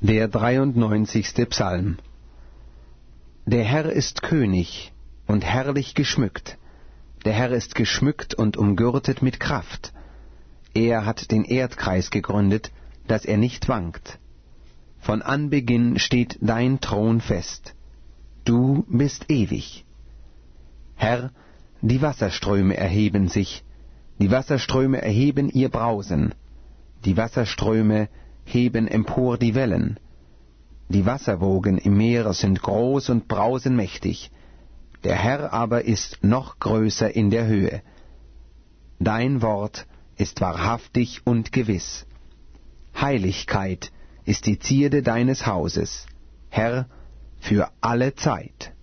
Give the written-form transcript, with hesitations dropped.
Der 93. Psalm. Der Herr ist König und herrlich geschmückt. Der Herr ist geschmückt und umgürtet mit Kraft. Er hat den Erdkreis gegründet, dass er nicht wankt. Von Anbeginn steht dein Thron fest. Du bist ewig. Herr, die Wasserströme erheben sich, die Wasserströme erheben ihr Brausen, die Wasserströme heben empor die Wellen. Die Wasserwogen im Meer sind groß und brausen mächtig. Der Herr aber ist noch größer in der Höhe. Dein Wort ist wahrhaftig und gewiss. Heiligkeit ist die Zierde deines Hauses, Herr, für alle Zeit.